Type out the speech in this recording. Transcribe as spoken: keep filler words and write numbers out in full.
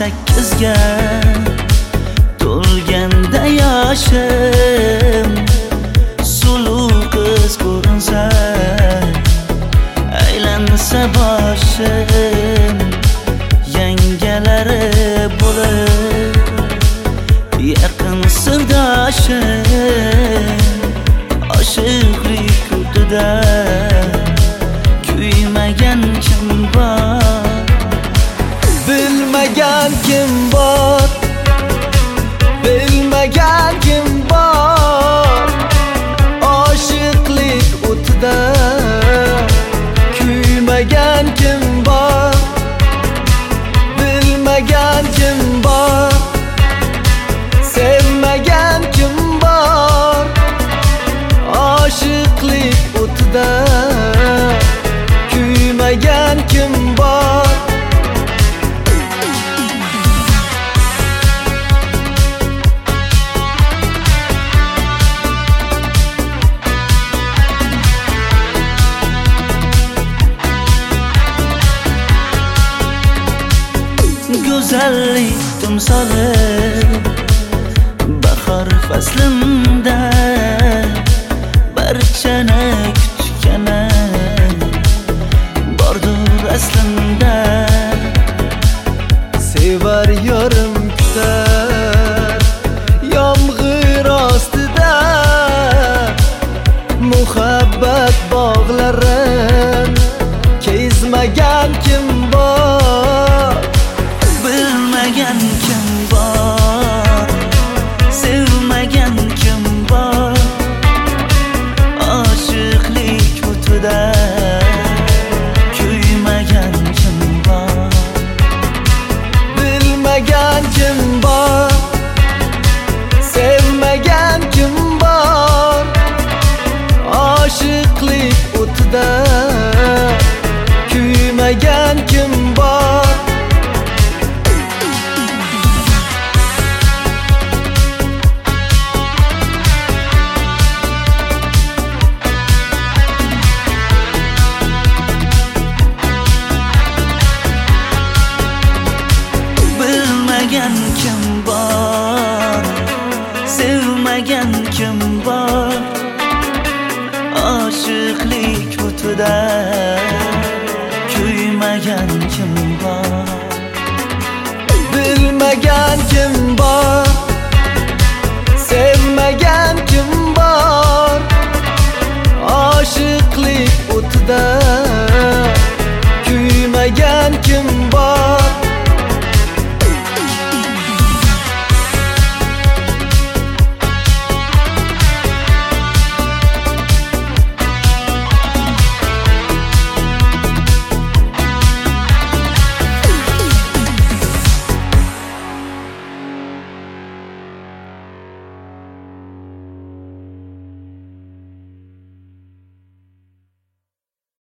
sakkizga to'lganda yoshim, suluv qiz ko'rinsa, aylansa boshim, yangalari bo'lib yaqin sirdoshim, oshiqlik o'tida kuymagan kim bor, bilmagan kim bor, bilmagan kim bor, oshiqlik o'tida kuymagan kim bor, bilmagan kim bor, sevmagan kim bor, oshiqlik o'tida kuymagan kim bor. Go'zallik timsoli bahor faslimda barchani kutgani bordur aslında. Sevar yorim kutar yomg'ir ostida, muhabbat bog'larin kezmagan kim bor, bilmagan kim bor, sevmagan kim bor, oshiqlik o'tida kuymagan kim bor, bilmagan kim bor, sevmagan kim bor, oshiqlik o'tida kuymagan kim bor. Bilmagan kim bor, sevmagan kim bor, oshiqlik o'tida